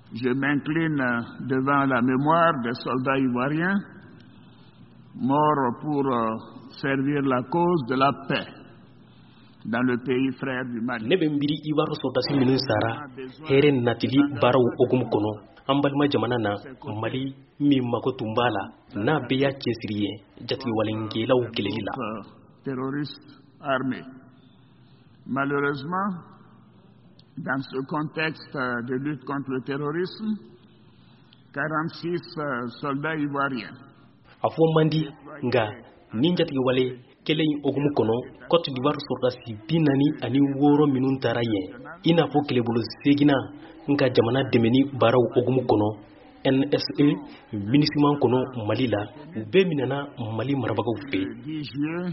Je m'incline devant la mémoire des soldats ivoiriens morts pour servir la cause de la paix dans le pays frère du Mali. Ne be mbiri Ivoire soldats minnu sara here natili baraw ogum kono an balima jamana na Mali min mako tun b'a la n'a bɛɛ y'a cɛsiri ye jatigi walenkɛlaw kɛlɛli la. Terroristes armés. Malheureusement, dans ce contexte de lutte contre le terrorisme, 46 soldats ivoiriens. A fɔ man di nka ni jatigi wale kɛlɛ in okumu kɔnɔ Côte d'Ivoire sɔrɔdasi 46 minnu taara yen i n'a fɔ kɛlɛbolo segina nka jamana dɛmɛni baaraw okumu kɔnɔ NSA MINUSMA kɔnɔ Mali la u bɛɛ minɛna Mali marabagaw fɛ. 10 juillet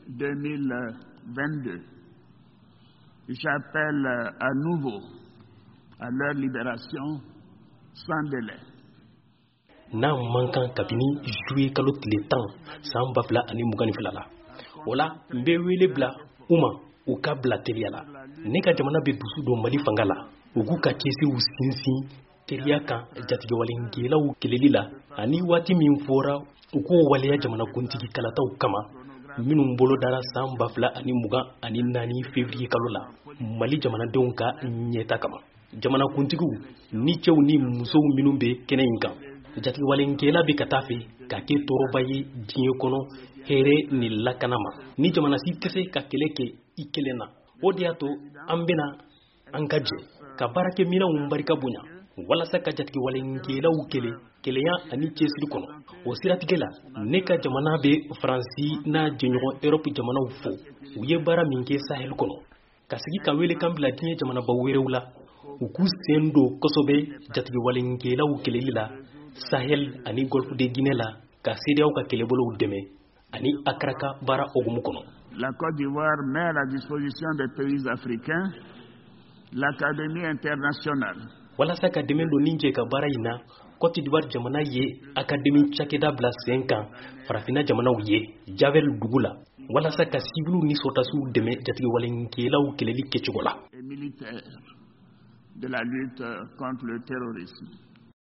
2022. J'appelle à nouveau à leur libération sans délai. N'a mankan kabini juillet kalo tile 10 san 2022 la. Wala n bɛ wele bila u ma u ka bila teriya la. Ne ka jamana bɛ dusu don Mali fanga la. U k'u ka cɛsiriw sinsin teriya kan jatigi walenkɛlaw kɛlɛli la ani waati min fɔra u k'o waleya jamanakuntigi kalataw kama minnu bolo dara san 2024 février kalo la Mali jamanadenw ka ɲɛta kama. Jamanakuntigiw ni cɛw ni musow minnu bɛ kɛnɛ in kan jatigi walenkɛla bɛ ka taa fɛ ka kɛ tɔɔrɔba ye diɲɛ kɔnɔ hɛrɛ ni lakana ma. Ni jamana si tɛ se ka kɛlɛ kɛ i kelen na o de y'a to an bɛna an ka jɛ ka baarakɛminɛnw barika bonya walasa ka jatigi walenkɛlaw kɛlɛya ani cɛsiri kɔnɔ. O siratigɛ la ne ka jamana bɛ Faransi n'a jɛɲɔgɔn Europe jamanaw fo u ye baara min kɛ Sahel kɔnɔ ka sigi ka welekan bila diɲɛ jamanabaw wɛrɛw la u k'u sen don kosɛbɛ jatigi walenkɛlaw kɛlɛli la Sahel ani Golfe de Guinée la ka CEDEAO ka kɛlɛbolow dɛmɛ ani Accra ka baara okumu kɔnɔ. La Côte d'Ivoire met à la disposition des pays africains l'Académie internationale. Walasa ka dɛmɛ don nin jɛ ka baara in na Côte d'Ivoire jamana ye Académie cakɛda bila sen kan farafina jamanaw ye Javel dugu la walasa ka sivilu ni sɔrdasiw dɛmɛ jatigi walenkɛlaw kɛlɛli kɛcogo la. Et militaires de la lutte contre le terrorisme.